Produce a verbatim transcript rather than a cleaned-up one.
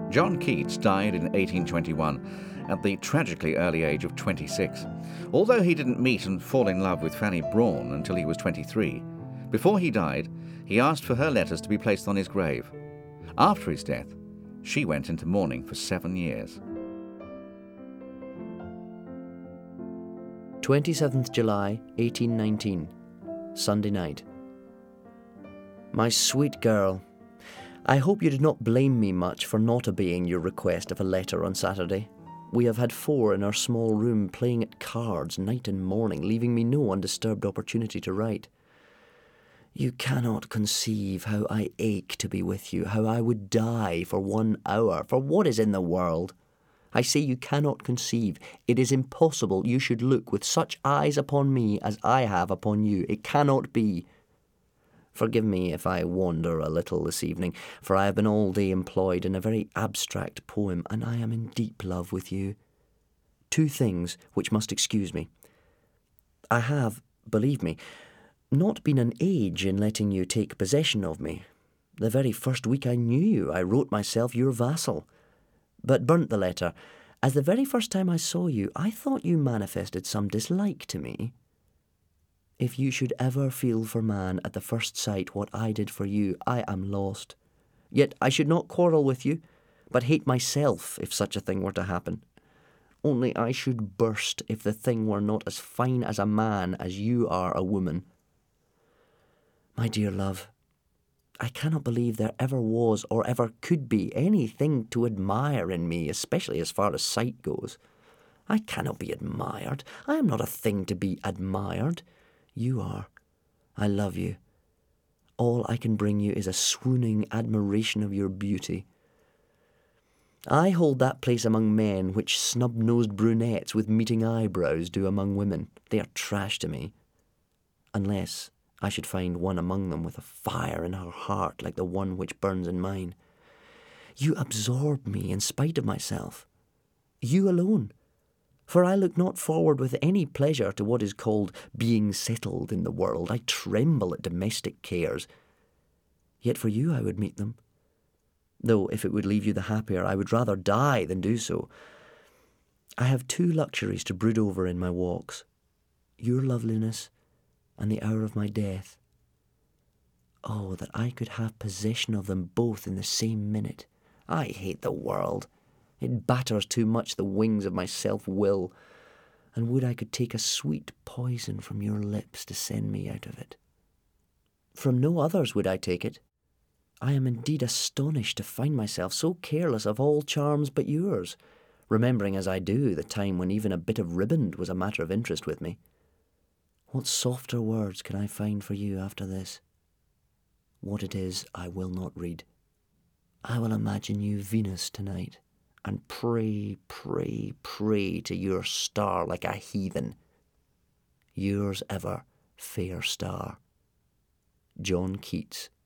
John Keats died in eighteen twenty-one at the tragically early age of twenty-six. Although he didn't meet and fall in love with Fanny Brawne until he was twenty-three, before he died, he asked for her letters to be placed on his grave. After his death, she went into mourning for seven years. twenty-seventh July, eighteen nineteen, Sunday night. My sweet girl, I hope you did not blame me much for not obeying your request of a letter on Saturday. We have had four in our small room playing at cards night and morning, leaving me no undisturbed opportunity to write. You cannot conceive how I ache to be with you, how I would die for one hour, for what is in the world. I say you cannot conceive. It is impossible you should look with such eyes upon me as I have upon you. It cannot be. Forgive me if I wander a little this evening, for I have been all day employed in a very abstract poem, and I am in deep love with you. Two things which must excuse me. I have, believe me, not been an age in letting you take possession of me. The very first week I knew you, I wrote myself your vassal, but burnt the letter, as the very first time I saw you, I thought you manifested some dislike to me. If you should ever feel for man at the first sight what I did for you, I am lost. Yet I should not quarrel with you, but hate myself if such a thing were to happen. Only I should burst if the thing were not as fine as a man as you are a woman. My dear love, I cannot believe there ever was or ever could be anything to admire in me, especially as far as sight goes. I cannot be admired. I am not a thing to be admired. You are. I love you. All I can bring you is a swooning admiration of your beauty. I hold that place among men which snub-nosed brunettes with meeting eyebrows do among women. They are trash to me. Unless I should find one among them with a fire in her heart like the one which burns in mine. You absorb me in spite of myself. You alone. For I look not forward with any pleasure to what is called being settled in the world. I tremble at domestic cares. Yet for you I would meet them. Though if it would leave you the happier, I would rather die than do so. I have two luxuries to brood over in my walks. Your loveliness and the hour of my death. Oh, that I could have possession of them both in the same minute. I hate the world. It batters too much the wings of my self-will, and would I could take a sweet poison from your lips to send me out of it. From no others would I take it. I am indeed astonished to find myself so careless of all charms but yours, remembering as I do the time when even a bit of riband was a matter of interest with me. What softer words can I find for you after this? What it is, I will not read. I will imagine you Venus tonight, and pray, pray, pray to your star like a heathen. Yours ever, fair star. John Keats.